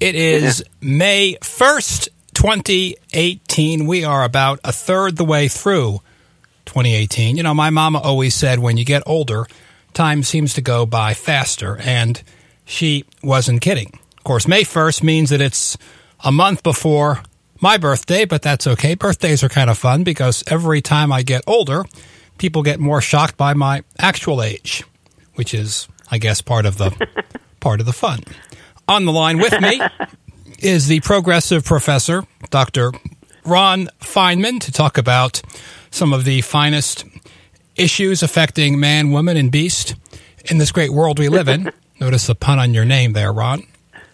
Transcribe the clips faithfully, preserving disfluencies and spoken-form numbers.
It is May first, twenty eighteen. We are about a third the way through twenty eighteen. You know, my mama always said when you get older, time seems to go by faster, and she wasn't kidding. Of course, May first means that it's a month before my birthday, but that's okay. Birthdays are kind of fun because every time I get older, people get more shocked by my actual age, which is, I guess, part of the part of the fun. On the line with me is the progressive professor, Doctor Ron Feinman, to talk about some of the finest issues affecting man, woman, and beast in this great world we live in. Notice the pun on your name there, Ron.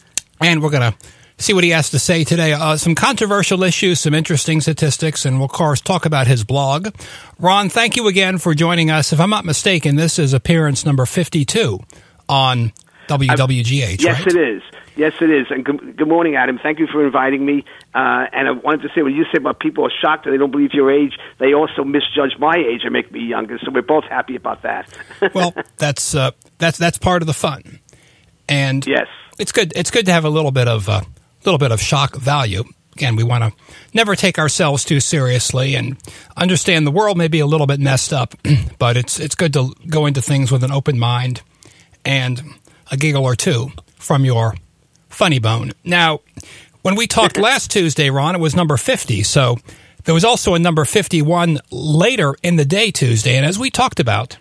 And we're going to see what he has to say today. Uh, some controversial issues, some interesting statistics, and we'll, of course, talk about his blog. Ron, thank you again for joining us. If I'm not mistaken, this is appearance number fifty-two on W W G H, yes, right? Yes, it is. Yes, it is. And good, good morning, Adam. Thank you for inviting me. Uh, and I wanted to say, when you said about people are shocked that they don't believe your age, they also misjudge my age and make me younger. So we're both happy about that. Well, that's uh, that's that's part of the fun. And yes, it's good. It's good to have a little bit of a uh, little bit of shock value. Again, we want to never take ourselves too seriously and understand the world may be a little bit messed up, but it's it's good to go into things with an open mind and a giggle or two from your funny bone. Now, when we talked last Tuesday, Ron, it was number fifty. So there was also a number fifty-one later in the day Tuesday. And as we talked about,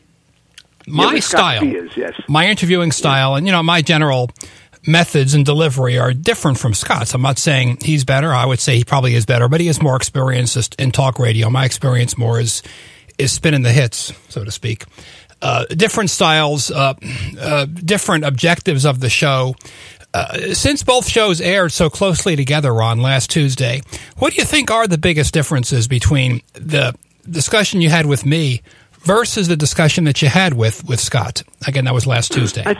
my yeah, style, Spears, yes. my interviewing style, and, you know, my general methods and delivery are different from Scott's. I'm not saying he's better. I would say he probably is better, but he has more experience in talk radio. My experience more is, is spinning the hits, so to speak. Uh, different styles, uh, uh, different objectives of the show. Uh, since both shows aired so closely together, Ron, last Tuesday, what do you think are the biggest differences between the discussion you had with me versus the discussion that you had with, with Scott? Again, that was last Tuesday. I,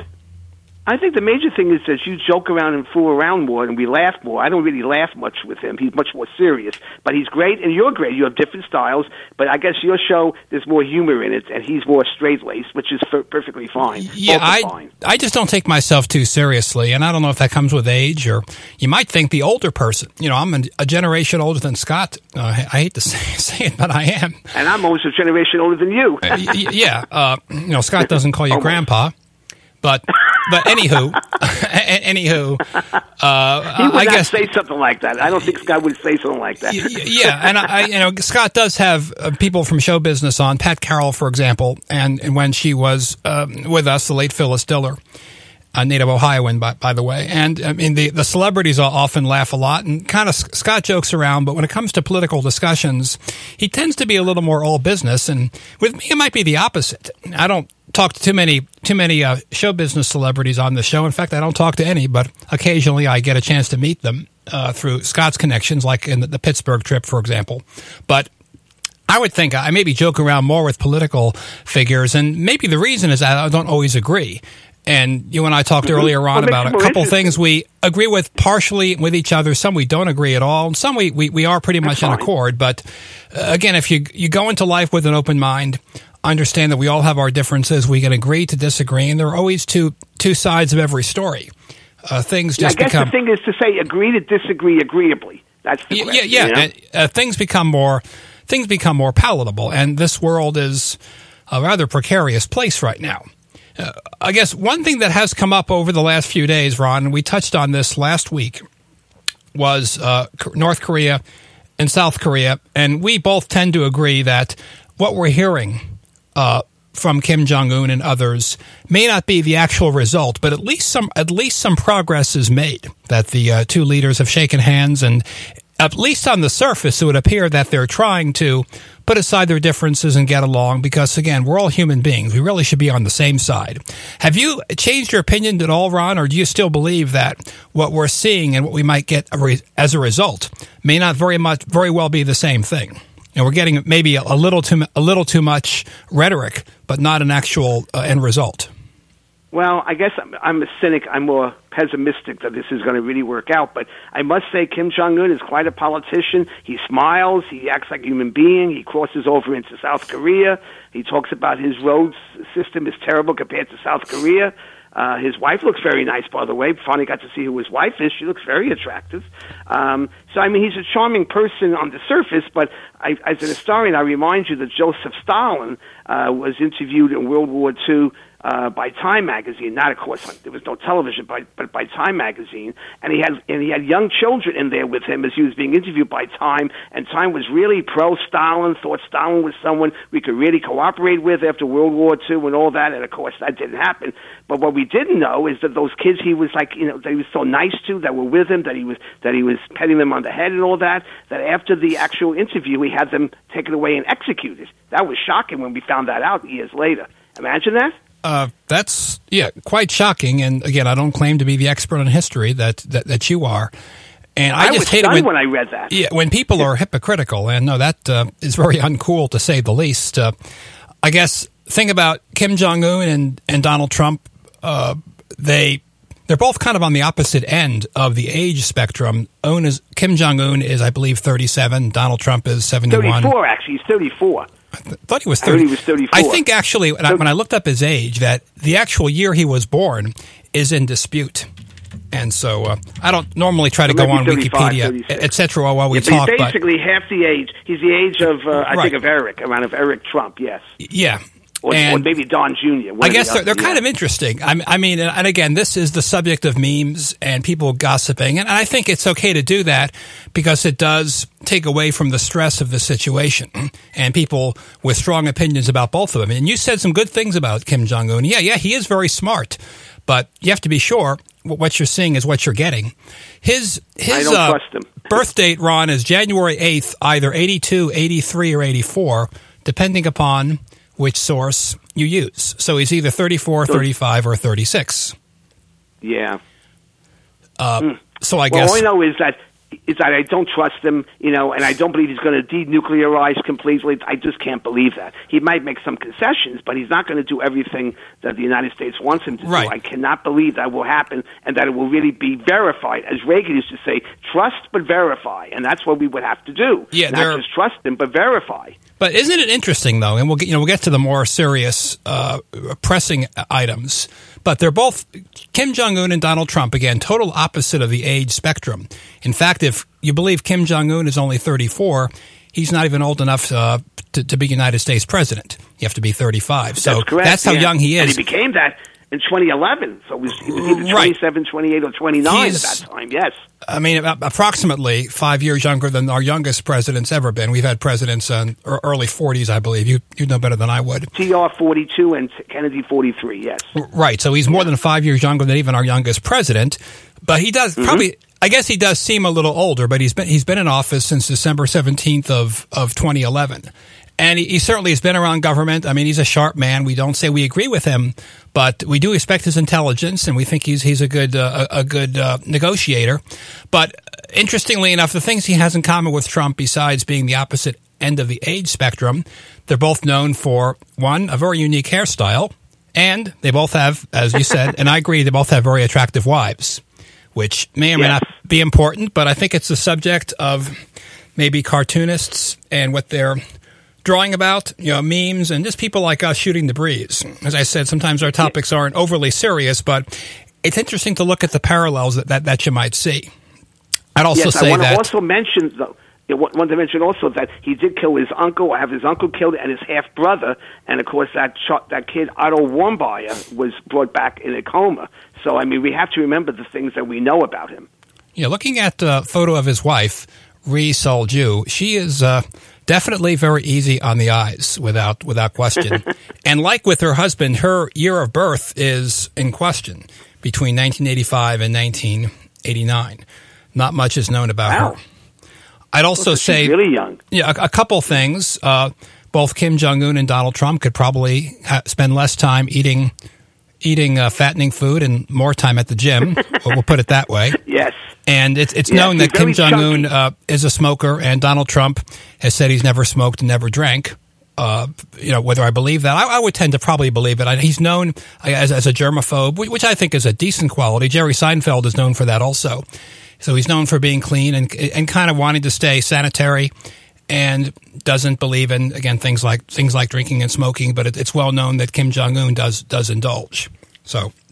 I think the major thing is that you joke around and fool around more, and we laugh more. I don't really laugh much with him. He's much more serious. But he's great, and you're great. You have different styles, but I guess your show, there's more humor in it, and he's more straight-laced, which is f- perfectly fine. Yeah, I, fine. I just don't take myself too seriously, and I don't know if that comes with age, or you might think the older person. You know, I'm a, a generation older than Scott. Uh, I, I hate to say, say it, but I am. And I'm almost a generation older than you. uh, y- yeah. Uh, you know, Scott doesn't call you almost. Grandpa, but... But anywho, anywho, uh, he would I not guess say something like that. I don't think Scott would say something like that. Yeah, and I, you know, Scott does have uh, people from show business on. Pat Carroll, for example, and, and when she was um, with us, the late Phyllis Diller, a native Ohioan, by, by the way. And I mean, the the celebrities often laugh a lot, and kind of Scott jokes around. But when it comes to political discussions, he tends to be a little more all business. And with me, it might be the opposite. I don't talk to too many too many uh, show business celebrities on the show. In fact, I don't talk to any, but occasionally I get a chance to meet them uh, through Scott's connections, like in the, the Pittsburgh trip, for example. But I would think I maybe joke around more with political figures, and maybe the reason is that I don't always agree. And you and I talked earlier on about a couple things we agree with partially with each other. Some we don't agree at all. And some we, we, we are pretty much in accord. But uh, again, if you you go into life with an open mind, understand that we all have our differences. We can agree to disagree. And there are always two two sides of every story. Uh, things just yeah, I guess become... the thing is to say agree to disagree agreeably. That's the yeah, question, yeah. You know? and, uh, things become more things become more palatable. And this world is a rather precarious place right now. Uh, I guess one thing that has come up over the last few days, Ron, and we touched on this last week, was uh, North Korea and South Korea. And we both tend to agree that what we're hearing uh, from Kim Jong-un and others may not be the actual result, but at least some at least some progress is made, that the uh, two leaders have shaken hands, and at least on the surface, it would appear that they're trying to put aside their differences and get along because, again, we're all human beings. We really should be on the same side. Have you changed your opinion at all, Ron, or do you still believe that what we're seeing and what we might get as a result may not very much, very well be the same thing? And we're getting maybe a little too a little too much rhetoric, but not an actual uh, end result. Well, I guess I'm, I'm a cynic. I'm more pessimistic that this is going to really work out. But I must say Kim Jong-un is quite a politician. He smiles. He acts like a human being. He crosses over into South Korea. He talks about his road system is terrible compared to South Korea. Uh, his wife looks very nice, by the way. Finally got to see who his wife is. She looks very attractive. Um, so, I mean, he's a charming person on the surface, but I, as an historian, I remind you that Joseph Stalin uh, was interviewed in World War Two Uh, by Time magazine, not of course there was no television, but but by Time magazine, and he had and he had young children in there with him as he was being interviewed by Time, and Time was really pro Stalin, thought Stalin was someone we could really cooperate with after World War Two and all that, and of course that didn't happen. But what we didn't know is that those kids he was like, you know, that he was so nice to, that were with him, that he was that he was petting them on the head and all that, that after the actual interview he had them taken away and executed. That was shocking when we found that out years later. Imagine that. Uh, that's, yeah, quite shocking. And again, I don't claim to be the expert on history that, that, that you are. And I, I just was hate it stunned when, when I read that. Yeah, when people are hypocritical. And no, that uh, is very uncool to say the least. Uh, I guess, thing about Kim Jong-un and, and Donald Trump, uh, they, they're both kind of on the opposite end of the age spectrum. Un is, Kim Jong-un is, I believe, thirty-seven. Donald Trump is seventy-one. thirty-four, actually. He's thirty-four. I th- thought he was I thirty. heard he was thirty-four. I think actually, when I, when I looked up his age, that the actual year he was born is in dispute. And so uh, I don't normally try to go on Wikipedia, et cetera, while we yeah, but talk. He's basically but, half the age. He's the age of, uh, I right. think, of Eric, around of Eric Trump, yes. Yeah. Or, or maybe Don Junior I guess they're, they're yeah. kind of interesting. I, I mean, and again, this is the subject of memes and people gossiping, and I think it's okay to do that because it does take away from the stress of the situation and people with strong opinions about both of them. And you said some good things about Kim Jong-un. Yeah, yeah, he is very smart, but you have to be sure what you're seeing is what you're getting. His his I don't uh, trust him. birth date, Ron, is January eighth, either eighty-two, eighty-three, or eighty-four, depending upon which source you use. So he's either thirty-four, thirty-five, or thirty-six. Yeah. Uh, mm. So I well, guess... all I know is that is that I don't trust him, you know, and I don't believe he's going to denuclearize completely. I just can't believe that. He might make some concessions, but he's not going to do everything that the United States wants him to right. do. I cannot believe that will happen and that it will really be verified. As Reagan used to say, trust but verify, and that's what we would have to do. Yeah, not just trust him, but verify. But isn't it interesting, though, and we'll get, you know, we'll get to the more serious, uh, pressing items, but they're both, Kim Jong-un and Donald Trump, again, total opposite of the age spectrum. In fact, if you believe Kim Jong-un is only thirty-four, he's not even old enough uh, to, to be United States president. You have to be thirty-five. So that's, correct, that's how yeah. young he is. And he became that in twenty eleven. So it was, he was either twenty-seven, right. twenty-eight, or twenty-nine He's, at that time, yes. I mean, approximately five years younger than our youngest president's ever been. We've had presidents in early forties, I believe. You you know better than I would. T R forty-two and Kennedy forty-three, yes. Right, so he's more than five years younger than even our youngest president. But he does mm-hmm. probably... I guess he does seem a little older, but he's been he's been in office since December seventeenth of, of twenty eleven. And he, he certainly has been around government. I mean, he's a sharp man. We don't say we agree with him, but we do respect his intelligence, and we think he's he's a good uh, a, a good uh, negotiator. But interestingly enough, the things he has in common with Trump, besides being the opposite end of the age spectrum, they're both known for, one, a very unique hairstyle, and they both have, as you said, and I agree, they both have very attractive wives, which may or may yes. not be important, but I think it's the subject of maybe cartoonists and what they're drawing about, you know, memes, and just people like us shooting the breeze. As I said, sometimes our topics aren't overly serious, but it's interesting to look at the parallels that, that, that you might see. I'd also yes, say I want that... to also mention, though, I want to mention also that he did kill his uncle, or have his uncle killed, and his half-brother, and of course that that kid, Otto Warmbier, was brought back in a coma. So, I mean, we have to remember the things that we know about him. Yeah, looking at a photo of his wife, Ri Sol-ju, she is uh, definitely very easy on the eyes, without without question. And like with her husband, her year of birth is in question, between nineteen eighty-five and nineteen eighty-nine. Not much is known about wow. her. I'd also well, say, she's really young. Yeah, a, a couple things. Uh, both Kim Jong-un and Donald Trump could probably ha- spend less time eating eating uh, fattening food and more time at the gym. We'll put it that way. Yes. And it's it's yes, known that Kim Jong-un uh, is a smoker, and Donald Trump has said he's never smoked and never drank. Uh, you know, whether I believe that, I, I would tend to probably believe it. I, he's known as, as a germaphobe, which I think is a decent quality. Jerry Seinfeld is known for that also. So he's known for being clean and and kind of wanting to stay sanitary, and doesn't believe in, again, things like things like drinking and smoking. But it, it's well known that Kim Jong-un does does indulge. So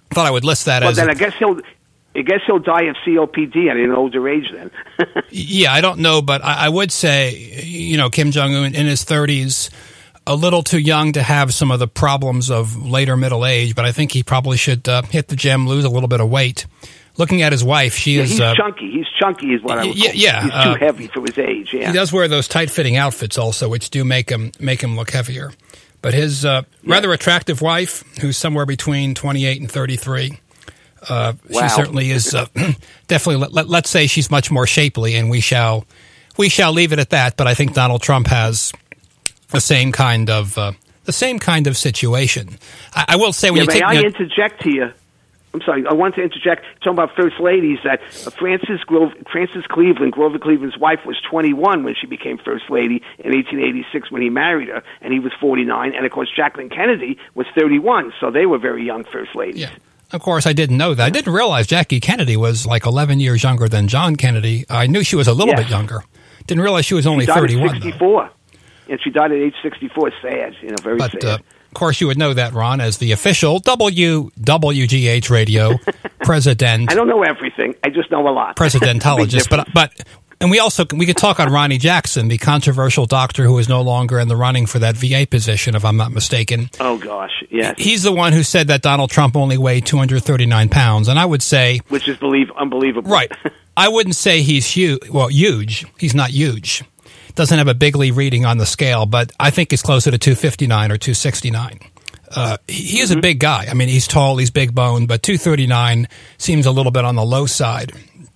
thought I would list that well, as. Well, then I guess he'll. I guess he'll die of C O P D at an older age then. Yeah, I don't know, but I, I would say, you know, Kim Jong-un in his thirties, a little too young to have some of the problems of later middle age, but I think he probably should uh, hit the gym, lose a little bit of weight. Looking at his wife, she yeah, is... He's uh, chunky. He's chunky is what I would yeah, call yeah, He's too uh, heavy for his age, yeah. He does wear those tight-fitting outfits also, which do make him make him look heavier. But his uh, yeah. rather attractive wife, who's somewhere between twenty-eight and thirty-three... Uh, wow. She certainly is. Uh, definitely, let, let, let's say she's much more shapely, and we shall we shall leave it at that. But I think Donald Trump has the same kind of uh, the same kind of situation. I, I will say when yeah, you may take. I You know, interject here? I'm sorry. I want to interject. Talking about first ladies, that uh, Frances Grove, Frances Cleveland, Grover Cleveland's wife, was twenty-one when she became first lady in eighteen eighty-six when he married her, and he was forty-nine. And of course, Jacqueline Kennedy was thirty-one, so they were very young first ladies. Yeah. Of course, I didn't know that. I didn't realize Jackie Kennedy was like eleven years younger than John Kennedy. I knew she was a little yes. bit younger. Didn't realize she was only she died thirty-one. At sixty-four. And she died at age sixty-four. Sad, you know, very but, sad. Uh, of course, you would know that, Ron, as the official W W G H radio president. I don't know everything. I just know a lot. Presidentologist, but but. And we also we could talk on Ronnie Jackson, the controversial doctor who is no longer in the running for that V A position, if I'm not mistaken. Oh gosh, yes. He's the one who said that Donald Trump only weighed two hundred thirty-nine pounds, and I would say, which is believe unbelievable, right? I wouldn't say he's huge. Well, huge. He's not huge. Doesn't have a bigly reading on the scale, but I think he's closer to two fifty-nine or two sixty-nine. Uh, he, he is mm-hmm. a big guy. I mean, he's tall, he's big boned, but two thirty-nine seems a little bit on the low side.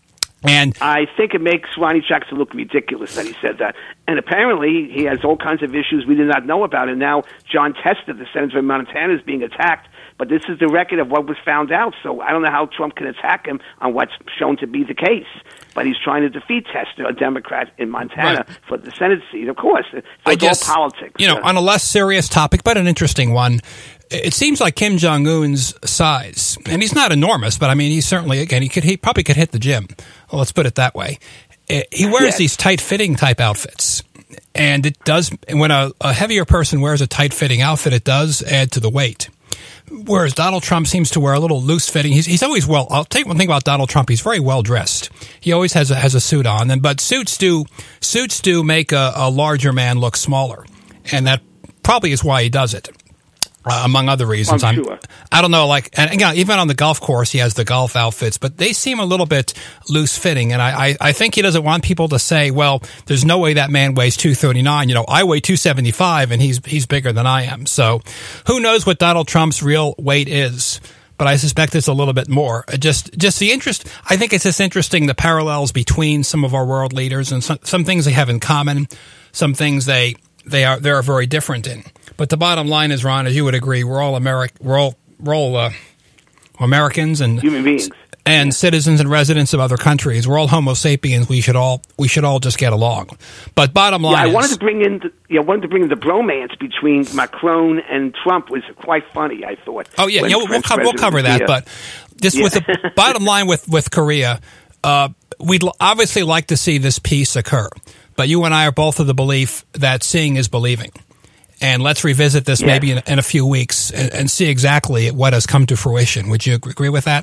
And I think it makes Ronnie Jackson look ridiculous that he said that. And apparently he has all kinds of issues we did not know about. And now John Tester, the senator of Montana, is being attacked. But this is the record of what was found out. So I don't know how Trump can attack him on what's shown to be the case. But he's trying to defeat Tester, a Democrat in Montana, right. for the Senate seat. Of course, so I it's guess, all politics. You know, on a less serious topic, but an interesting one, it seems like Kim Jong-un's size, and he's not enormous, but I mean, he's certainly, again, he could, he probably could hit the gym. Well, let's put it that way. He wears yes. these tight-fitting type outfits, and it does, when a, a heavier person wears a tight-fitting outfit, it does add to the weight. Whereas Donald Trump seems to wear a little loose-fitting. He's, he's always well. I'll take one thing about Donald Trump. He's very well dressed. He always has a, has a suit on, and but suits do suits do make a, a larger man look smaller, and that probably is why he does it. Uh, among other reasons, I'm I'm sure. I don't know. Like, and again, even on the golf course, he has the golf outfits, but they seem a little bit loose fitting. And I, I, I think he doesn't want people to say, "Well, there's no way that man weighs two thirty-nine." You know, I weigh two seventy-five, and he's he's bigger than I am. So, who knows what Donald Trump's real weight is? But I suspect it's a little bit more. Just just the interest. I think it's just interesting the parallels between some of our world leaders and some, some things they have in common, some things they they are they are very different in. But the bottom line is, Ron, as you would agree, we're all Ameri- we're all, we're all uh, Americans and human beings and yeah. citizens and residents of other countries. We're all Homo sapiens. We should all we should all just get along. But bottom line, yeah, I is, wanted to bring in the, yeah, I wanted to bring in the bromance between Macron and Trump was quite funny. I thought. Oh yeah, yeah we'll, co- we'll cover that. But just yeah. with the bottom line with with Korea, uh, we'd obviously like to see this peace occur. But you and I are both of the belief that seeing is believing. And let's revisit this yes. maybe in, in a few weeks and, and see exactly what has come to fruition. Would you agree with that?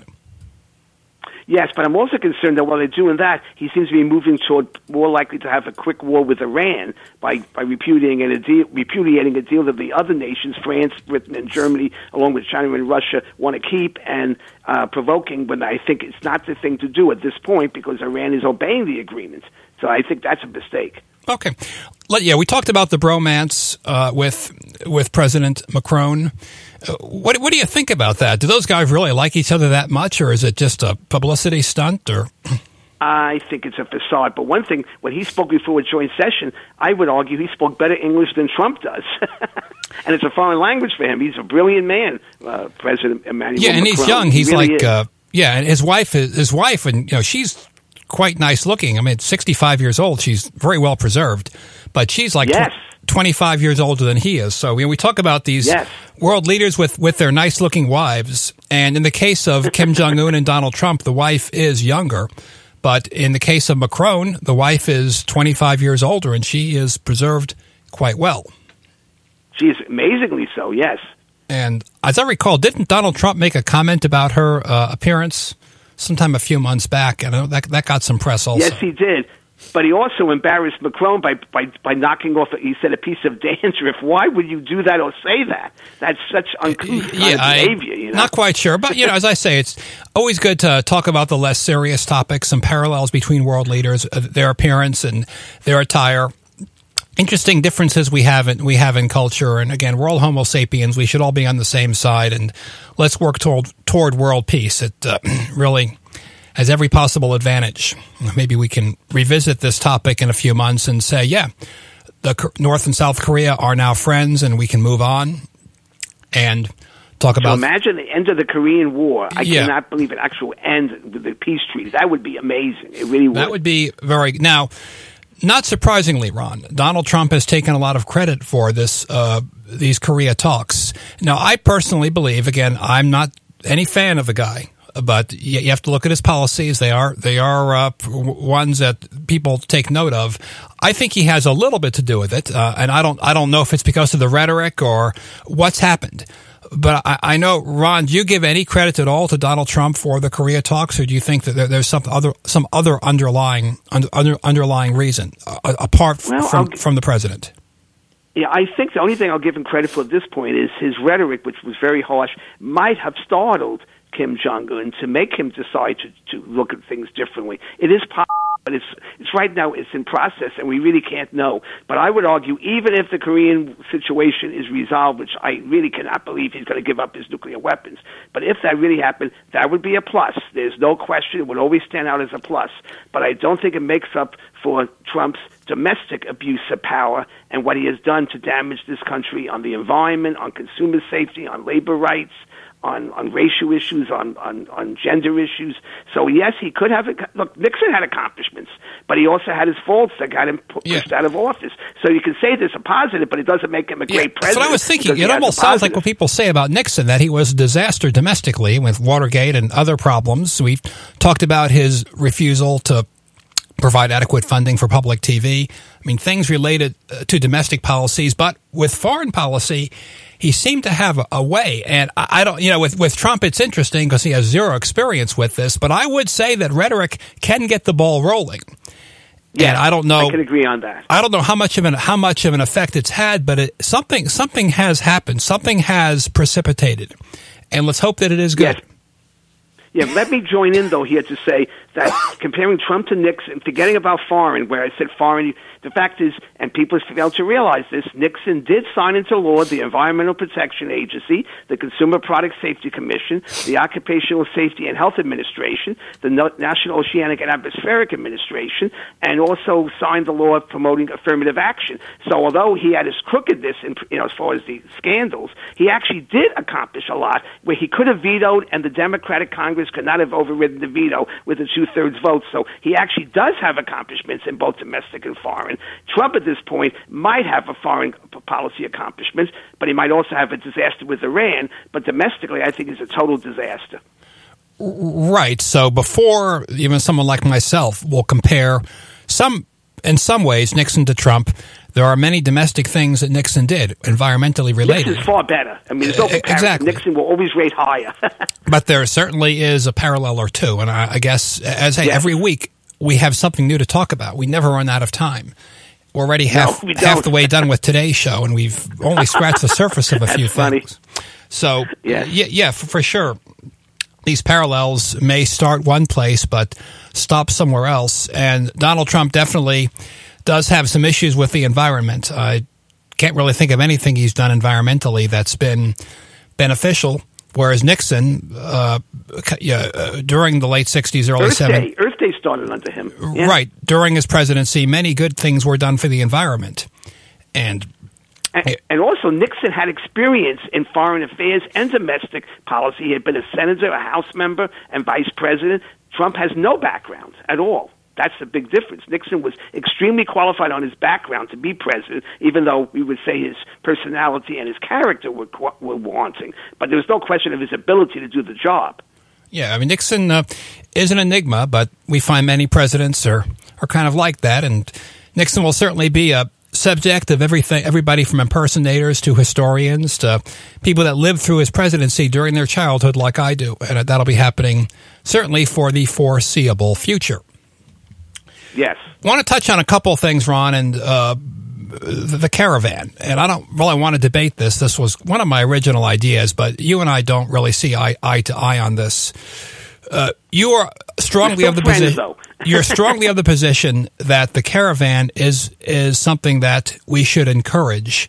Yes, but I'm also concerned that while they're doing that, he seems to be moving toward more likely to have a quick war with Iran by, by repudiating, a deal, repudiating a deal that the other nations, France, Britain, and Germany, along with China and Russia, want to keep, and uh, provoking, but I think it's not the thing to do at this point because Iran is obeying the agreement. So I think that's a mistake. Okay. Yeah, we talked about the bromance uh, with with President Macron. Uh, what what do you think about that? Do those guys really like each other that much, or is it just a publicity stunt? Or I think it's a facade. But one thing, when he spoke before a joint session, I would argue he spoke better English than Trump does. And it's a foreign language for him. He's a brilliant man, uh, President Emmanuel yeah, and Macron. he's young. He's he really like, uh, yeah, and his wife is his wife, and you know she's quite nice looking. I mean, sixty-five years old. She's very well preserved, but she's like yes. tw- twenty-five years older than he is. So you know, we talk about these yes. world leaders with, with their nice looking wives. And in the case of Kim Jong-un and Donald Trump, the wife is younger. But in the case of Macron, the wife is twenty-five years older, and she is preserved quite well. She's amazingly so, yes. And as I recall, didn't Donald Trump make a comment about her uh, appearance sometime a few months back? And I know that that got some press also. Yes, he did. But he also embarrassed Macron by, by, by knocking off, he said, a piece of dandruff. Why would you do that or say that? That's such uncouth yeah, kind of behavior. You know? Not quite sure. But, you know, as I say, it's always good to talk about the less serious topics, some parallels between world leaders, uh, their appearance and their attire. Interesting differences we have in, we have in culture. And again, we're all Homo sapiens. We should all be on the same side. And let's work toward, toward world peace. It uh, really has every possible advantage. Maybe we can revisit this topic in a few months and say, yeah, the North and South Korea are now friends and we can move on and talk about... So imagine the end of the Korean War. I yeah. cannot believe an actual end with the peace treaty. That would be amazing. It really would. That would be very... Now, not surprisingly, Ron, Donald Trump has taken a lot of credit for this, uh, these Korea talks. Now, I personally believe, again, I'm not any fan of the guy, but you have to look at his policies. They are they are uh, ones that people take note of. I think he has a little bit to do with it, uh, and I don't I don't know if it's because of the rhetoric or what's happened. But I, I know, Ron, do you give any credit at all to Donald Trump for the Korea talks, or do you think that there, there's some other some other underlying under, under, underlying reason uh, apart well, from from the president? Yeah, I think the only thing I'll give him credit for at this point is his rhetoric, which was very harsh, might have startled Kim Jong-un to make him decide to, to look at things differently. It is possible, but it's it's right now it's in process, and we really can't know. But I would argue, even if the Korean situation is resolved, which I really cannot believe he's going to give up his nuclear weapons, but if that really happened, that would be a plus. There's no question. It would always stand out as a plus. But I don't think it makes up for Trump's domestic abuse of power and what he has done to damage this country on the environment, on consumer safety, on labor rights, on, on racial issues, on, on, on gender issues. So, yes, he could have... Look, Nixon had accomplishments, but he also had his faults that got him pu- pushed yeah. out of office. So you can say there's a positive, but it doesn't make him a yeah, great president. That's what I was thinking. It almost sounds like what people say about Nixon, that he was a disaster domestically with Watergate and other problems. We've talked about his refusal to provide adequate funding for public T V. I mean, things related uh, to domestic policies, but with foreign policy, he seemed to have a, a way. And I, I don't, you know, with, with Trump, it's interesting because he has zero experience with this, but I would say that rhetoric can get the ball rolling. Yeah, and I don't know. I can agree on that. I don't know how much of an how much of an effect it's had, but it, something something has happened. Something has precipitated, and let's hope that it is good. Yes. Yeah, let me join in, though, here to say that comparing Trump to Nixon, forgetting about foreign, where I said foreign, the fact is, and people fail to realize this, Nixon did sign into law the Environmental Protection Agency, the Consumer Product Safety Commission, the Occupational Safety and Health Administration, the National Oceanic and Atmospheric Administration, and also signed the law promoting affirmative action. So although he had his crookedness, in, you know, as far as the scandals, he actually did accomplish a lot where he could have vetoed, and the Democratic Congress could not have overridden the veto with a two-thirds vote. So he actually does have accomplishments in both domestic and foreign. Trump at this point might have a foreign policy accomplishment, but he might also have a disaster with Iran. But domestically, I think it's a total disaster. Right. So before even someone like myself will compare some, in some ways, Nixon to Trump, there are many domestic things that Nixon did, environmentally related. Nixon's far better. I mean, there's no comparison. Exactly. Nixon will always rate higher. But there certainly is a parallel or two. And I, I guess, as I, yes. every week, we have something new to talk about. We never run out of time. We're already half, no, we half the way done with today's show, and we've only scratched the surface of a few funny. things. So, yeah, yeah, yeah for, for sure. These parallels may start one place, but stop somewhere else. And Donald Trump definitely does have some issues with the environment. I can't really think of anything he's done environmentally that's been beneficial. Whereas Nixon, uh, yeah, uh, during the late sixties, early seventies, Earth Day started under him. Yeah. Right. During his presidency, many good things were done for the environment. And And, and also, Nixon had experience in foreign affairs and domestic policy. He had been a senator, a House member, and vice president. Trump has no background at all. That's the big difference. Nixon was extremely qualified on his background to be president, even though we would say his personality and his character were, were wanting. But there was no question of his ability to do the job. Yeah, I mean, Nixon uh, is an enigma, but we find many presidents are, are kind of like that, and Nixon will certainly be a subject of everything, everybody from impersonators to historians to people that lived through his presidency during their childhood like I do. And that'll be happening certainly for the foreseeable future. Yes. I want to touch on a couple of things, Ron, and uh, the, the caravan. And I don't really want to debate this. This was one of my original ideas, but you and I don't really see eye, eye to eye on this. Uh, you are strongly of the position. You're strongly of the position that the caravan is is something that we should encourage,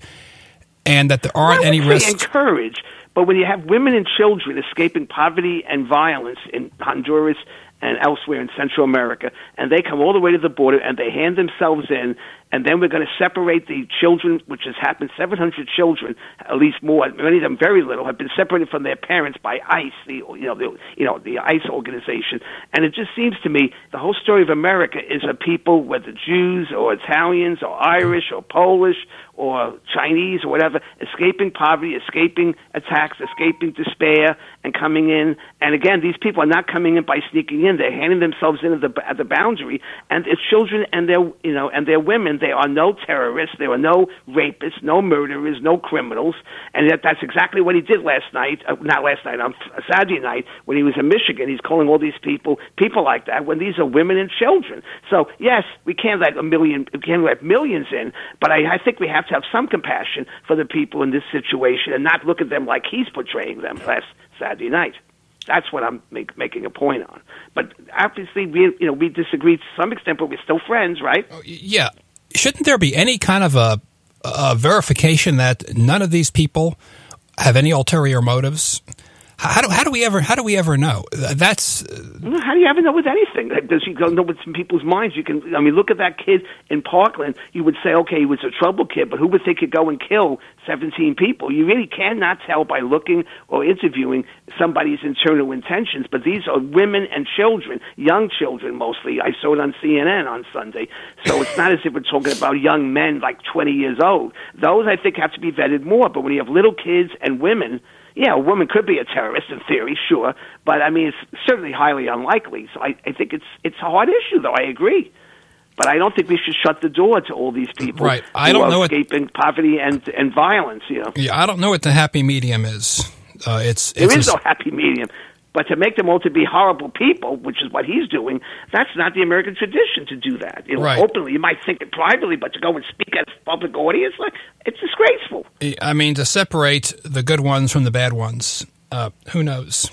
and that there aren't well, any risks. Encourage, but when you have women and children escaping poverty and violence in Honduras and elsewhere in Central America, and they come all the way to the border and they hand themselves in, and then we're going to separate the children, which has happened. seven hundred children, at least more, many of them very little, have been separated from their parents by ICE, the you know the you know the ICE organization. And it just seems to me the whole story of America is a people, whether Jews or Italians or Irish or Polish or Chinese or whatever, escaping poverty, escaping attacks, escaping despair, and coming in. And again, these people are not coming in by sneaking in; they're handing themselves in at the at the boundary. And it's children and their you know and their women. There are no terrorists. There are no rapists, no murderers, no criminals. And that, that's exactly what he did last night. Uh, not last night, on Saturday night when he was in Michigan. He's calling all these people people like that when these are women and children. So yes, we can't let a million, we can't let millions in. But I, I think we have to have some compassion for the people in this situation and not look at them like he's portraying them last Saturday night. That's what I'm make, making a point on. But obviously, we you know we disagree to some extent, but we're still friends, right? Oh, yeah. Shouldn't there be any kind of a, a verification that none of these people have any ulterior motives? How do how do we ever how do we ever know? That's how do you ever know with anything? Does you know what's in people's minds? You can I mean, look at that kid in Parkland. You would say, okay, he was a trouble kid, but who would think he'd go and kill seventeen people? You really cannot tell by looking or interviewing somebody's internal intentions. But these are women and children, young children mostly. I saw it on C N N on Sunday, so it's not as if we're talking about young men like twenty years old. Those I think have to be vetted more. But when you have little kids and women. Yeah, a woman could be a terrorist in theory, sure, but I mean it's certainly highly unlikely. So I, I think it's it's a hard issue, though. I agree, but I don't think we should shut the door to all these people right. I who don't are know escaping what, poverty and and violence. You know, yeah, I don't know what the happy medium is. Uh, it's, it's there is a, no happy medium. But to make them all to be horrible people, which is what he's doing, that's not the American tradition to do that. You know, right. Openly, you might think it privately, but to go and speak at a public audience, like, it's disgraceful. I mean, to separate the good ones from the bad ones, uh, who knows?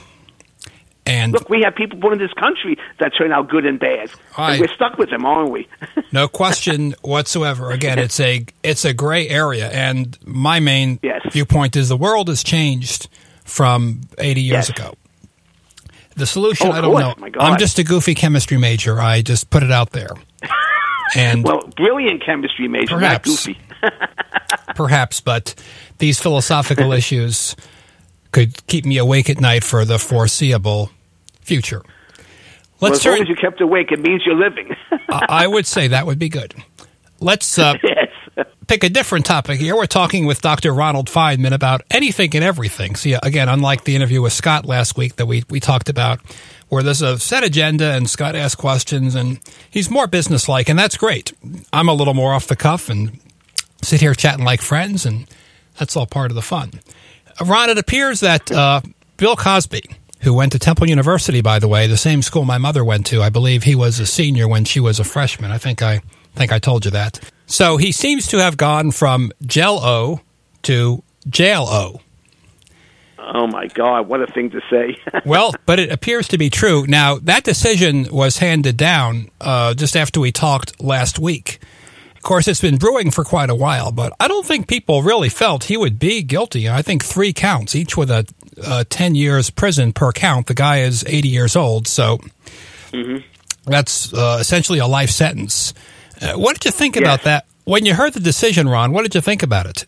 And look, we have people born in this country that turn out good and bad. I, and we're stuck with them, aren't we? No question whatsoever. Again, it's a it's a gray area, and my main yes. viewpoint is the world has changed from eighty years yes. ago. The solution, oh, I don't course. know. My God. I'm just a goofy chemistry major. I just put it out there. And well, brilliant chemistry major, perhaps, not goofy. Perhaps, but these philosophical issues could keep me awake at night for the foreseeable future. Let's well, as turn, long as you kept awake, it means you're living. I would say that would be good. Let's uh, yes. pick a different topic here. We're talking with Doctor Ronald Feynman about anything and everything. See, again, unlike the interview with Scott last week that we, we talked about, where there's a set agenda and Scott asks questions and he's more businesslike, and that's great. I'm a little more off the cuff and sit here chatting like friends, and that's all part of the fun. Uh, Ron, it appears that uh, Bill Cosby, who went to Temple University, by the way, the same school my mother went to, I believe he was a senior when she was a freshman. I think I... I think I told you that. So he seems to have gone from Jell-O to Jail-O. Oh, my God. What a thing to say. Well, but it appears to be true. Now, that decision was handed down uh, just after we talked last week. Of course, it's been brewing for quite a while, but I don't think people really felt he would be guilty. I think three counts, each with a uh, ten years prison per count. The guy is eighty years old, so mm-hmm. that's uh, essentially a life sentence. Uh, what did you think yes. about that? When you heard the decision, Ron, what did you think about it?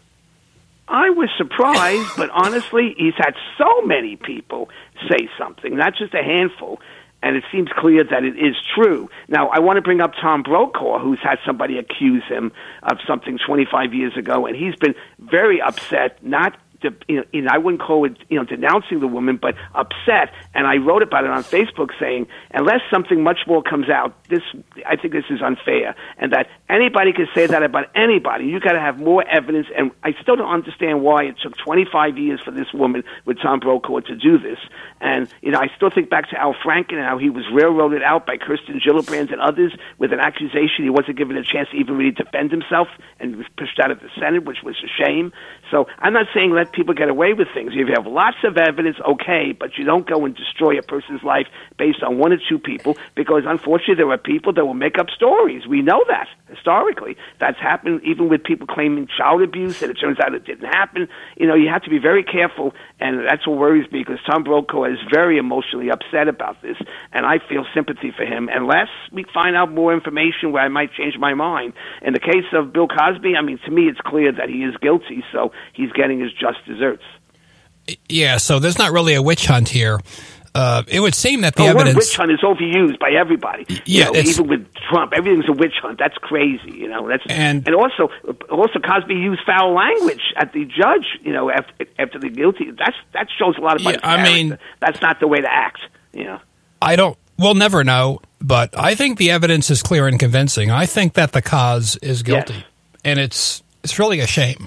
I was surprised, but honestly, he's had so many people say something, not just a handful, and it seems clear that it is true. Now, I want to bring up Tom Brokaw, who's had somebody accuse him of something twenty-five years ago, and he's been very upset, not de- you know, you know, I wouldn't call it, you know, denouncing the woman, but upset. And I wrote about it on Facebook saying, unless something much more comes out, this, I think this is unfair. And that anybody can say that about anybody. You got to have more evidence. And I still don't understand why it took twenty-five years for this woman with Tom Brokaw to do this. And, you know, I still think back to Al Franken and how he was railroaded out by Kirsten Gillibrand and others with an accusation. He wasn't given a chance to even really defend himself, and he was pushed out of the Senate, which was a shame. So I'm not saying let people get away with things. If you have lots of evidence, okay, but you don't go and destroy a person's life based on one or two people, because unfortunately there are people that will make up stories. We know that historically. That's happened even with people claiming child abuse, and it turns out it didn't happen. You know, you have to be very careful, and that's what worries me, because Tom Brokaw is very emotionally upset about this, and I feel sympathy for him. Unless we find out more information where I might change my mind. In the case of Bill Cosby, I mean, to me it's clear that he is guilty, so he's getting his just desserts. Yeah, so there's not really a witch hunt here. Uh, it would seem that the oh, evidence... One witch hunt is overused by everybody. Yeah, you know, even with Trump, everything's a witch hunt. That's crazy, you know. That's and, and also, also Cosby used foul language at the judge, you know, after, after the guilty. That's that shows a lot about yeah, his I mean, that's not the way to act, you know. I don't... We'll never know, but I think the evidence is clear and convincing. I think that the cause is guilty, yes. and it's it's really a shame.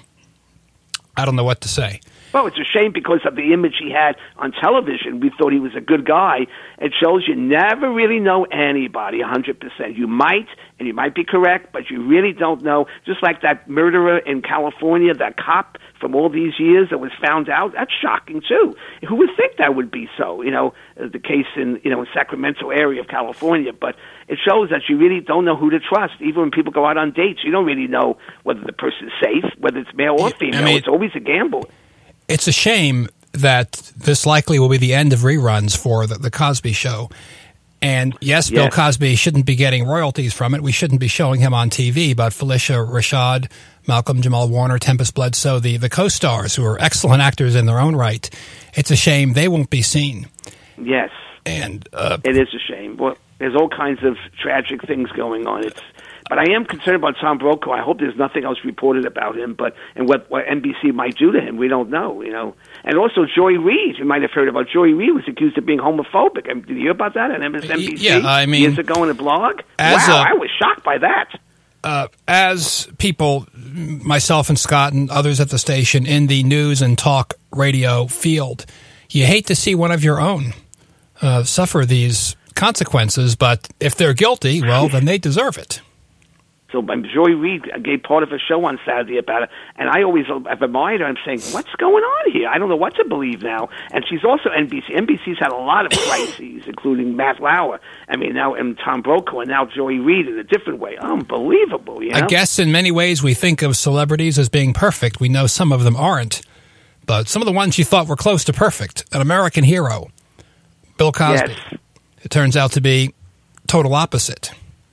I don't know what to say. Well, it's a shame because of the image he had on television. We thought he was a good guy. It shows you never really know anybody one hundred percent. You might, and you might be correct, but you really don't know. Just like that murderer in California, that cop from all these years that was found out, that's shocking too. Who would think that would be so? You know, the case in, you know, in Sacramento area of California. But it shows that you really don't know who to trust. Even when people go out on dates, you don't really know whether the person's safe, whether it's male or female. I mean, it's always a gamble. It's a shame that this likely will be the end of reruns for the, the Cosby Show. And yes, Bill yes. Cosby shouldn't be getting royalties from it. We shouldn't be showing him on T V. But Felicia Rashad, Malcolm Jamal Warner, Tempest Bledsoe, the, the co-stars who are excellent actors in their own right, it's a shame they won't be seen. Yes. And uh, it is a shame. Well, there's all kinds of tragic things going on. It's But I am concerned about Tom Brokaw. I hope there's nothing else reported about him, but and what, what N B C might do to him, we don't know, you know. And also Joy Reid, you might have heard about. Joy Reid was accused of being homophobic. Did you hear about that on M S N B C? Yeah, I mean, years ago in a blog. Wow, a, I was shocked by that. Uh, as people, myself and Scott and others at the station in the news and talk radio field, you hate to see one of your own uh, suffer these consequences, but if they're guilty, well, then they deserve it. So um, Joy Reid gave part of a show on Saturday about it, and I always have admired her. I'm saying, what's going on here? I don't know what to believe now. And she's also N B C. N B C's had a lot of crises, including Matt Lauer. I mean, now and Tom Brokaw, and now Joy Reid in a different way. Unbelievable, you know? I guess in many ways we think of celebrities as being perfect. We know some of them aren't, but some of the ones you thought were close to perfect, an American hero, Bill Cosby, yes. It turns out to be total opposite.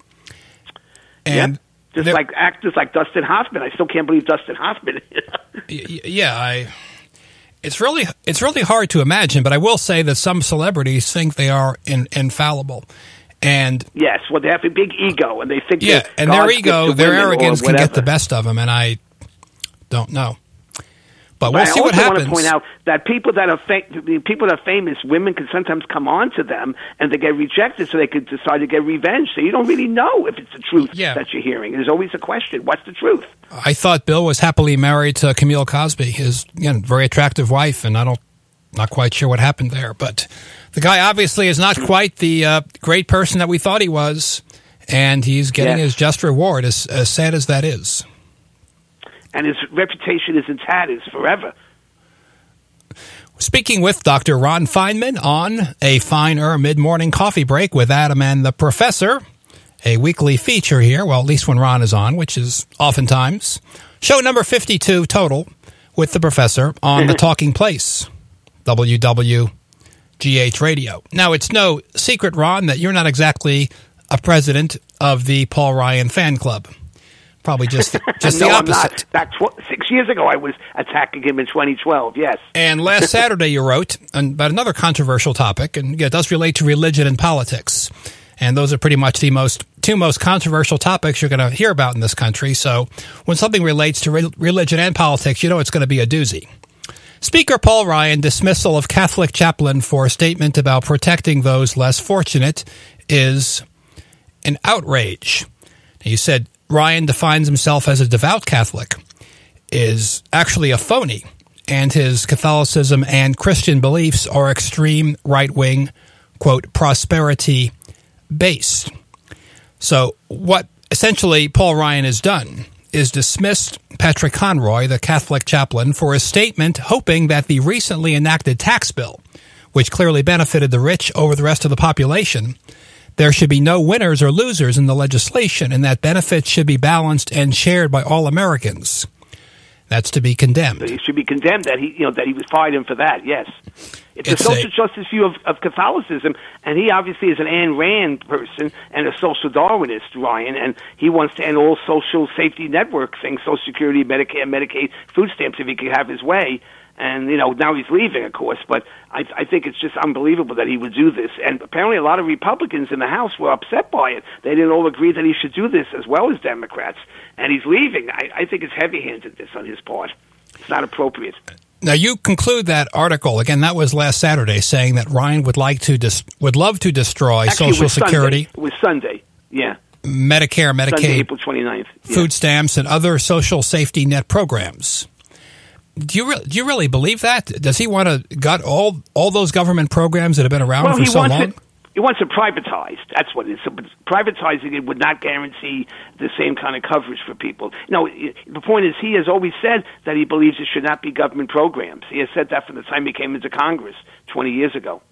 And yep. Just there, like actors like Dustin Hoffman. I still can't believe Dustin Hoffman. yeah, I. It's really it's really hard to imagine, but I will say that some celebrities think they are in, infallible, and yes, well, they have a big ego, and they think yeah, and their ego, their arrogance can get the best of them, and I don't know. But we'll but see what happens. I also want to point out that people that are fa- people that are famous, women can sometimes come on to them and they get rejected, so they could decide to get revenge. So you don't really know if it's the truth yeah. that you're hearing. There's always a question: what's the truth? I thought Bill was happily married to Camille Cosby, his you know, very attractive wife, and I don't not quite sure what happened there. But the guy obviously is not quite the uh, great person that we thought he was, and he's getting yes. his just reward. As, as sad as that is. And his reputation is in tatters forever. Speaking with Doctor Ron Feinman on a finer mid-morning coffee break with Adam and the Professor, a weekly feature here, well, at least when Ron is on, which is oftentimes. Show number fifty-two total with the Professor on The Talking Place, W W G H Radio. Now, it's no secret, Ron, that you're not exactly a president of the Paul Ryan fan club. Probably just, just no, the opposite. I'm not. Back tw- six years ago, I was attacking him in twenty twelve, yes. And last Saturday you wrote about another controversial topic, and it does relate to religion and politics. And those are pretty much the most two most controversial topics you're going to hear about in this country. So when something relates to re- religion and politics, you know it's going to be a doozy. Speaker Paul Ryan dismissal of Catholic chaplain for a statement about protecting those less fortunate is an outrage. You said Ryan defines himself as a devout Catholic, is actually a phony, and his Catholicism and Christian beliefs are extreme right-wing, quote, prosperity-based. So what essentially Paul Ryan has done is dismissed Patrick Conroy, the Catholic chaplain, for his statement hoping that the recently enacted tax bill, which clearly benefited the rich over the rest of the population, there should be no winners or losers in the legislation, and that benefits should be balanced and shared by all Americans. That's to be condemned. He should be condemned that he, you know, that he was fired him for that. Yes, it's, it's a social a, justice view of, of Catholicism, and he obviously is an Ayn Rand person and a social Darwinist, Ryan, and he wants to end all social safety network things, Social Security, Medicare, Medicaid, food stamps, if he could have his way. And, you know, now he's leaving, of course, but I, I think it's just unbelievable that he would do this. And apparently a lot of Republicans in the House were upset by it. They didn't all agree that he should do this, as well as Democrats. And he's leaving. I, I think it's heavy-handedness on his part. It's not appropriate. Now, you conclude that article, again, that was last Saturday, saying that Ryan would like to dis- would love to destroy Actually, Social it was Security. Sunday. It was Sunday, yeah. Medicare, Medicaid, Sunday, April twenty-ninth. Yeah. Food stamps, and other social safety net programs. Do you re- do you really believe that? Does he want to gut all all those government programs that have been around well, for he so wants long? It, he wants it privatized. That's what it is. So, but privatizing it would not guarantee the same kind of coverage for people. No, the point is he has always said that he believes it should not be government programs. He has said that from the time he came into Congress twenty years ago.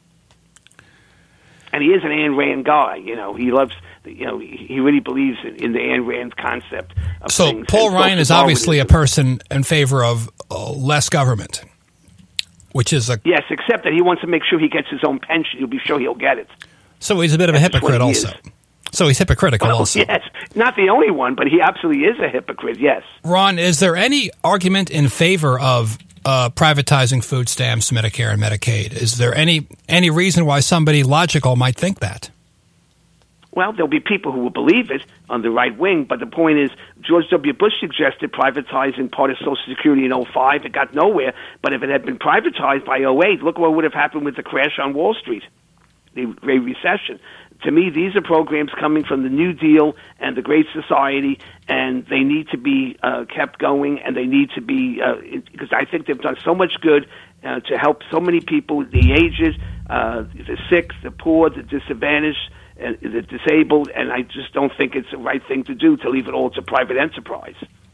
And he is an Ayn Rand guy. You know, he loves. You know, he really believes in, in the Ayn Rand concept of so things. Paul Ryan is obviously a person in favor of uh, less government, which is a yes, except that he wants to make sure he gets his own pension. He'll be sure he'll get it. So he's a bit of a That's hypocrite, also. So he's hypocritical, well, also. Yes, not the only one, but he absolutely is a hypocrite. Yes, Ron, is there any argument in favor of uh, privatizing food stamps, Medicare, and Medicaid? Is there any any reason why somebody logical might think that? Well, there'll be people who will believe it on the right wing, but the point is George W. Bush suggested privatizing part of Social Security in oh five. It got nowhere, but if it had been privatized by oh eight, look what would have happened with the crash on Wall Street, the Great Recession. To me, these are programs coming from the New Deal and the Great Society, and they need to be uh, kept going, and they need to be, uh, because I think they've done so much good uh, to help so many people, the aged, uh, the sick, the poor, the disadvantaged, and the disabled, and I just don't think it's the right thing to do to leave it all to private enterprise.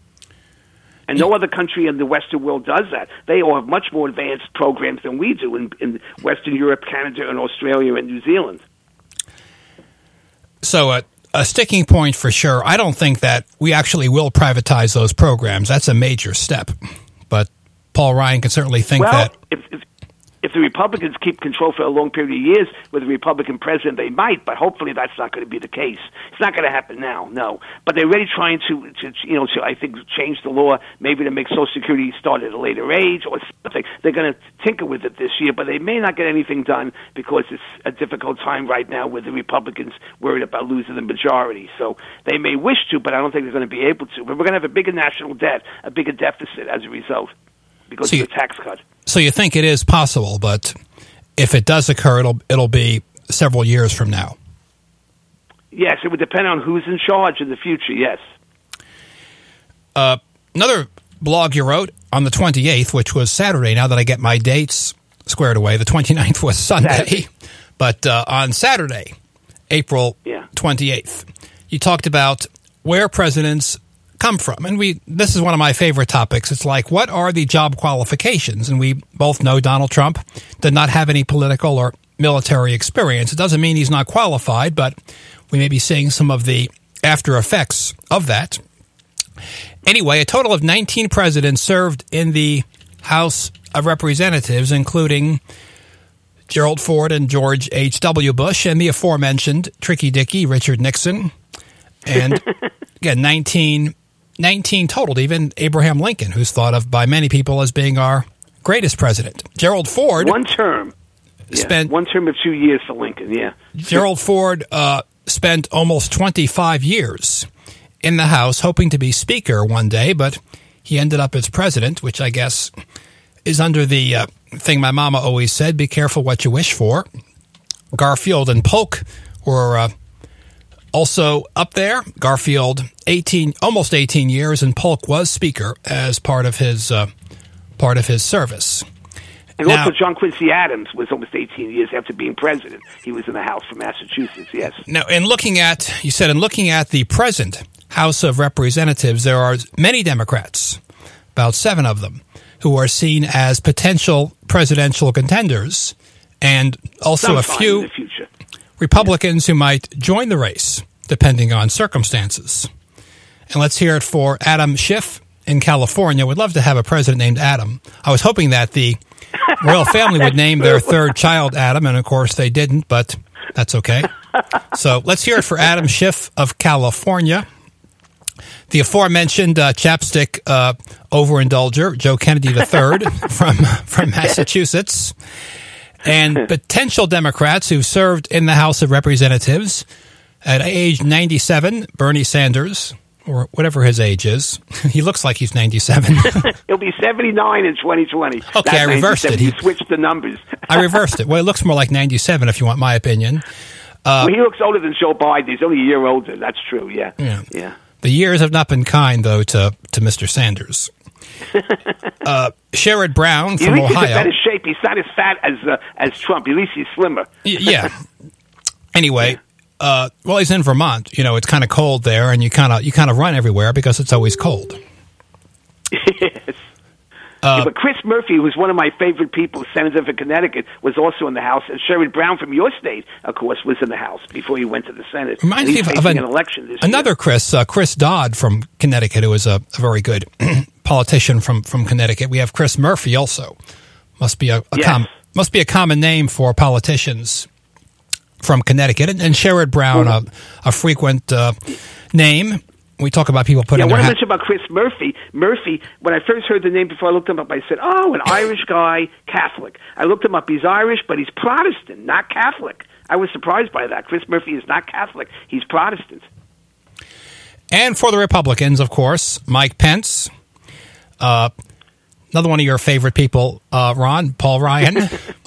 And no other country in the Western world does that. They all have much more advanced programs than we do in, in Western Europe, Canada, and Australia, and New Zealand. So uh, a sticking point for sure. I don't think that we actually will privatize those programs. That's a major step. But Paul Ryan can certainly think well, that. If, if, if the Republicans keep control for a long period of years with a Republican president, they might, but hopefully that's not going to be the case. It's not going to happen now, no. But they're really trying to, to you know, to, I think, change the law, maybe to make Social Security start at a later age or something. They're going to tinker with it this year, but they may not get anything done because it's a difficult time right now with the Republicans worried about losing the majority. So they may wish to, but I don't think they're going to be able to. But we're going to have a bigger national debt, a bigger deficit as a result because so you, of the tax cut. So you think it is possible, but if it does occur, it'll it'll be several years from now. Yes, it would depend on who's in charge in the future, yes. Uh, another blog you wrote on the twenty-eighth, which was Saturday, now that I get my dates squared away. The twenty-ninth was Sunday. Saturday. But uh, on Saturday, April yeah. twenty-eighth, you talked about where presidents come from. And we this is one of my favorite topics. It's like, what are the job qualifications? And we both know Donald Trump did not have any political or military experience. It doesn't mean he's not qualified, but we may be seeing some of the after effects of that. Anyway, a total of nineteen presidents served in the House of Representatives, including Gerald Ford and George H W. Bush, and the aforementioned Tricky Dicky, Richard Nixon. And again, nineteen, nineteen totaled, even Abraham Lincoln, who's thought of by many people as being our greatest president. Gerald Ford. One term. Spent, yeah, one term of two years for Lincoln, yeah. Gerald Ford uh, spent almost twenty-five years in the House hoping to be Speaker one day, but he ended up as president, which I guess is under the uh, thing my mama always said, be careful what you wish for. Garfield and Polk were uh, also up there. Garfield, eighteen, almost eighteen years, and Polk was Speaker as part of his uh, part of his service. And now, also John Quincy Adams was almost eighteen years after being president. He was in the House for Massachusetts, yes. Now, in looking at, you said, in looking at the present House of Representatives, there are many Democrats, about seven of them, who are seen as potential presidential contenders, and also Sometime a few in the future. Republicans who might join the race, depending on circumstances. And let's hear it for Adam Schiff in California. We'd love to have a president named Adam. I was hoping that the royal family would name their third child Adam, and of course they didn't, but that's okay. So let's hear it for Adam Schiff of California. The aforementioned uh, chapstick uh, overindulger, Joe Kennedy the third from, from Massachusetts. And potential Democrats who served in the House of Representatives at age ninety-seven, Bernie Sanders, or whatever his age is. He looks like he's ninety-seven. He'll be seventy-nine in twenty twenty. Okay, That's I reversed it. He He switched the numbers. I reversed it. Well, it looks more like ninety-seven, if you want my opinion. Uh, well, he looks older than Joe Biden. He's only a year older. That's true, yeah. Yeah. yeah. The years have not been kind, though, to, to Mister Sanders. uh, Sherrod Brown from At least Ohio. he's in better shape. He's not as fat as uh, as Trump. At least he's slimmer. Y- yeah. Anyway, uh, well, he's in Vermont. You know, it's kind of cold there, and you kind of you kind of run everywhere because it's always cold. Yes. Uh, yeah, but Chris Murphy, who's one of my favorite people, senator for Connecticut, was also in the House. And Sherrod Brown from your state, of course, was in the House before he went to the Senate. Reminds me of, of an, an election this another year. Chris, uh, Chris Dodd from Connecticut, who is a, a very good politician from, from Connecticut. We have Chris Murphy also. Must be a, a yes. com- must be a common name for politicians from Connecticut. And, and Sherrod Brown, well, a, a frequent uh, name. We talk about people putting yeah, their what I hat- mentioned about Chris Murphy, Murphy, when I first heard the name before I looked him up, I said, oh, an Irish guy, Catholic. I looked him up. He's Irish, but he's Protestant, not Catholic. I was surprised by that. Chris Murphy is not Catholic. He's Protestant. And for the Republicans, of course, Mike Pence, uh, another one of your favorite people, uh, Ron, Paul Ryan,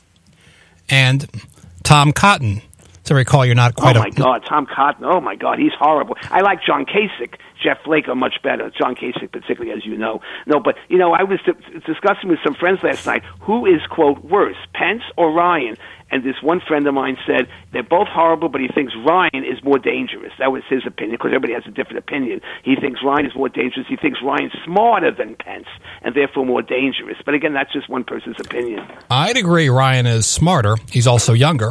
and Tom Cotton. To recall, you're not quite. Oh my a, God, Tom Cotton! Oh my God, he's horrible. I like John Kasich, Jeff Flake are much better. John Kasich, particularly, as you know. No, but you know, I was d- discussing with some friends last night who is quote worse, Pence or Ryan. And this one friend of mine said they're both horrible, but he thinks Ryan is more dangerous. That was his opinion, because everybody has a different opinion. He thinks Ryan is more dangerous. He thinks Ryan's smarter than Pence, and therefore more dangerous. But again, that's just one person's opinion. I'd agree. Ryan is smarter. He's also younger.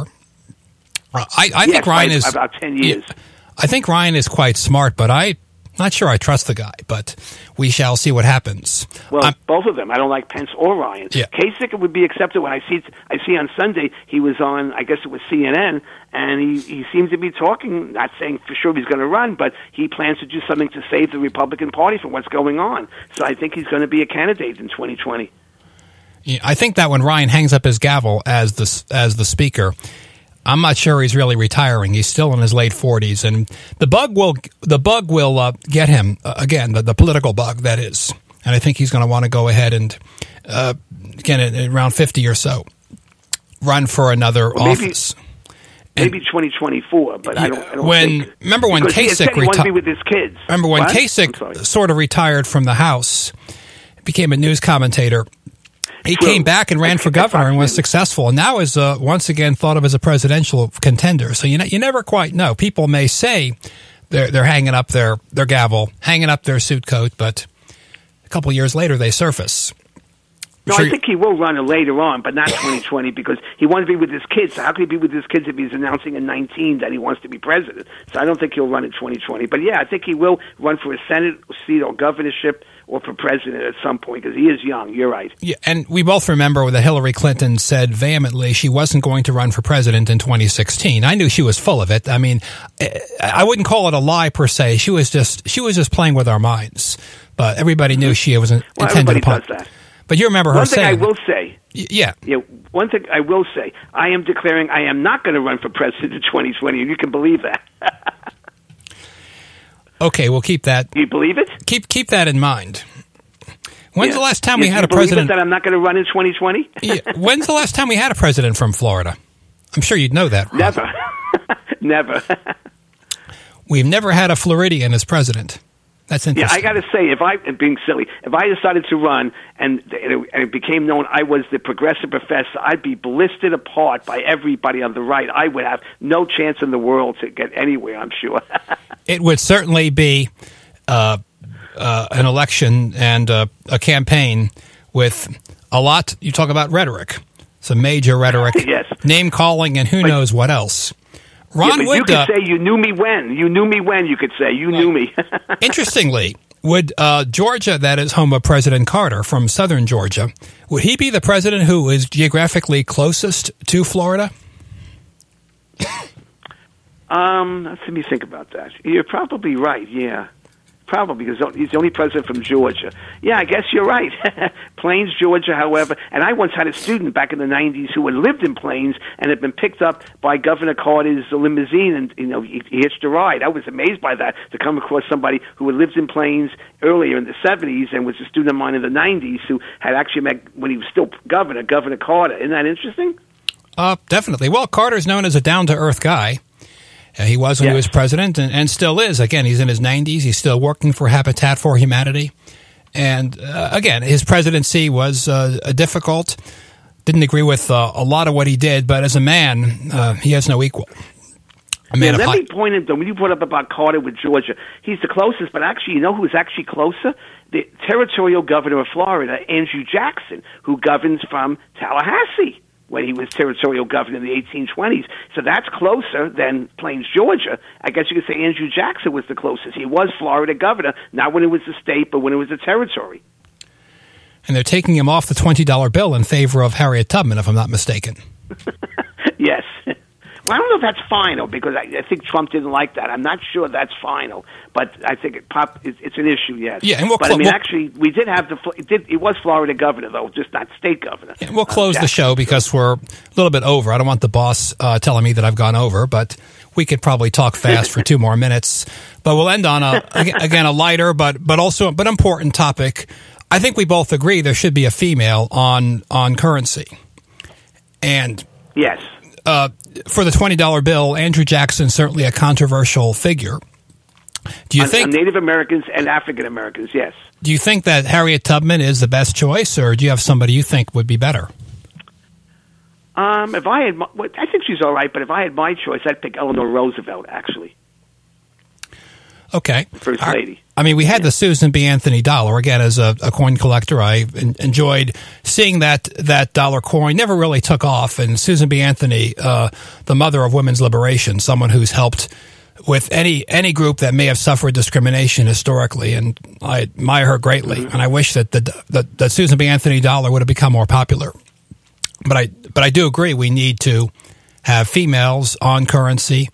I, I yes, think Ryan is about ten years. Yeah, I think Ryan is quite smart, but I'm not sure I trust the guy. But we shall see what happens. Well, I'm, both of them. I don't like Pence or Ryan. Yeah. Kasich would be accepted. When I see I see on Sunday he was on, I guess it was C N N, and he he seems to be talking, not saying for sure he's going to run, but he plans to do something to save the Republican Party from what's going on. So I think he's going to be a candidate in twenty twenty. Yeah, I think that when Ryan hangs up his gavel as the as the speaker, I'm not sure he's really retiring. He's still in his late forties, and the bug will the bug will uh, get him uh, again. The, the political bug, that is, and I think he's going to want to go ahead and uh, again at, at around fifty or so, run for another well, maybe, office. Maybe twenty twenty-four, but yeah, I don't. I don't when think, remember when Kasich retired with his kids. Remember when what? Kasich sort of retired from the House, became a news commentator. He True. came back and ran for governor and was successful, and now is uh, once again thought of as a presidential contender. So you know, you never quite know. People may say they're they're hanging up their, their gavel, hanging up their suit coat, but a couple years later they surface. No, sure I think he will run later on, but not twenty twenty, because he wants to be with his kids. So how can he be with his kids if he's announcing in nineteen that he wants to be president? So I don't think he'll run in twenty twenty. But yeah, I think he will run for a Senate seat or governorship or for president at some point, because he is young. You're right. Yeah, and we both remember that Hillary Clinton said vehemently she wasn't going to run for president in twenty sixteen. I knew she was full of it. I mean, I wouldn't call it a lie per se. She was just she was just playing with our minds. But everybody knew she was well, intended everybody upon. does that. But you remember her one thing saying, I will say, yeah, yeah. One thing I will say, I am declaring I am not going to run for president in twenty twenty, and you can believe that. Okay, we'll keep that. Do you believe it? Keep keep that in mind. When's yeah. the last time you, we had you a president that I'm not going to run in twenty twenty? yeah. When's the last time we had a president from Florida? I'm sure you'd know that, Ron. Never. Never. We've never had a Floridian as president. That's interesting. Yeah, I got to say, if I, being silly, if I decided to run and it, and it became known I was the progressive professor, I'd be blistered apart by everybody on the right. I would have no chance in the world to get anywhere, I'm sure. It would certainly be uh, uh, an election and uh, a campaign with a lot. You talk about rhetoric, some major rhetoric, yes. name calling, and who but, knows what else. Ron yeah, but Wood, you could uh, say you knew me when. You knew me when, you could say. You knew me. Interestingly, would uh, Georgia, that is home of President Carter from southern Georgia, would he be the president who is geographically closest to Florida? um, let me think about that. You're probably right, yeah. Probably, because he's the only president from Georgia. Yeah, I guess you're right. Plains, Georgia, however, and I once had a student back in the nineties who had lived in Plains and had been picked up by Governor Carter's limousine, and you know he, he hitched a ride. I was amazed by that, to come across somebody who had lived in Plains earlier in the seventies and was a student of mine in the nineties who had actually met, when he was still governor, Governor Carter. Isn't that interesting? Uh, definitely. Well, Carter's known as a down-to-earth guy. Uh, he was when yes. he was president, and, and still is. Again, he's in his nineties. He's still working for Habitat for Humanity. And, uh, again, his presidency was uh, difficult. Didn't agree with uh, a lot of what he did, but as a man, uh, he has no equal. A man yeah, of let high- me point out, though, when you brought up about Carter with Georgia, he's the closest, but actually, you know who's actually closer? The territorial governor of Florida, Andrew Jackson, who governs from Tallahassee when he was territorial governor in the eighteen twenties. So that's closer than Plains, Georgia. I guess you could say Andrew Jackson was the closest. He was Florida governor, not when it was a state, but when it was a territory. And they're taking him off the twenty dollar bill in favor of Harriet Tubman, if I'm not mistaken. Yes. Well, I don't know if that's final, because I, I think Trump didn't like that. I'm not sure that's final, but I think it pop, it, it's an issue, yes. Yeah, and we'll but cl- I mean, we'll, actually, we did have the it, did, it was Florida governor, though, just not state governor. Yeah, we'll close uh, the show because we're a little bit over. I don't want the boss uh, telling me that I've gone over, but we could probably talk fast for two more minutes. But we'll end on a again a lighter, but but also but important topic. I think we both agree there should be a female on on currency, and yes. Uh, for the twenty dollar bill, Andrew Jackson certainly a controversial figure. Do you on, think on Native Americans and African Americans? Yes. Do you think that Harriet Tubman is the best choice, or do you have somebody you think would be better? Um, if I had, my, I think she's all right, but if I had my choice, I'd pick Eleanor Roosevelt. Actually. Okay. First lady. I mean, we had yeah. the Susan B. Anthony dollar. Again, as a, a coin collector, I en- enjoyed seeing that that dollar coin. Never really took off. And Susan B. Anthony, uh, the mother of women's liberation, someone who's helped with any any group that may have suffered discrimination historically, and I admire her greatly. Mm-hmm. And I wish that the, the the Susan B. Anthony dollar would have become more popular. But I but I do agree we need to have females on currency,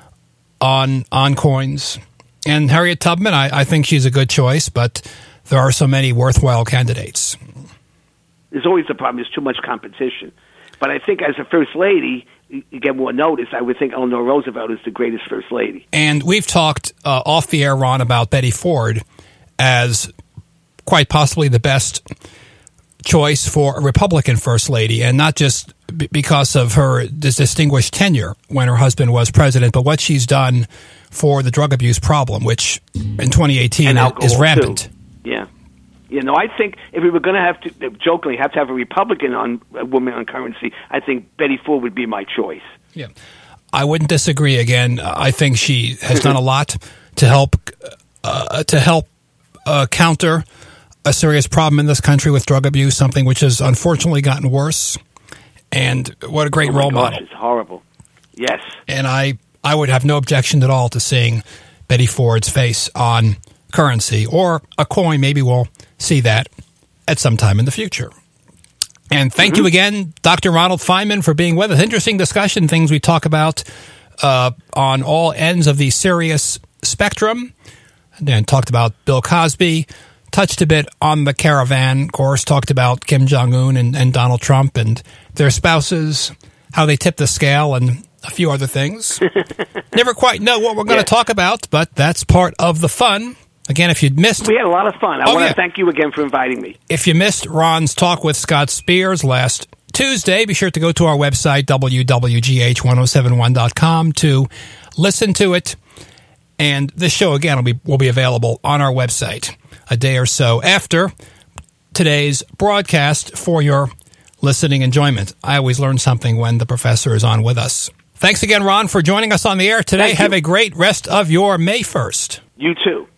on on coins. And Harriet Tubman, I, I think she's a good choice, but there are so many worthwhile candidates. There's always the problem. There's too much competition. But I think as a first lady, you get more notice. I would think Eleanor Roosevelt is the greatest first lady. And we've talked uh, off the air, Ron, about Betty Ford as quite possibly the best choice for a Republican first lady, and not just b- because of her dis- distinguished tenure when her husband was president, but what she's done for the drug abuse problem, which in twenty eighteen is rampant. Too. Yeah. You know, I think if we were going to have to, jokingly, have to have a Republican on a woman on currency, I think Betty Ford would be my choice. Yeah. I wouldn't disagree. Again, I think she has done a lot to help uh, to help uh, counter a serious problem in this country with drug abuse, something which has unfortunately gotten worse. And what a great oh my role gosh, model. It's horrible. Yes. And I, I would have no objection at all to seeing Betty Ford's face on currency or a coin. Maybe we'll see that at some time in the future. And thank mm-hmm. you again, Doctor Ronald Feynman, for being with us. Interesting discussion, things we talk about uh, on all ends of the serious spectrum. And then talked about Bill Cosby, touched a bit on the caravan, of course, talked about Kim Jong-un and, and Donald Trump and their spouses, how they tip the scale, and a few other things. Never quite know what we're going to yeah. talk about, but that's part of the fun. Again, if you missed... We had a lot of fun. I oh, want yeah. to thank you again for inviting me. If you missed Ron's talk with Scott Spears last Tuesday, be sure to go to our website, w w g h ten seventy-one dot com, to listen to it. And this show, again, will be, will be available on our website a day or so after today's broadcast for your listening enjoyment. I always learn something when the professor is on with us. Thanks again, Ron, for joining us on the air today. Thank Have you. a great rest of your May first. You too.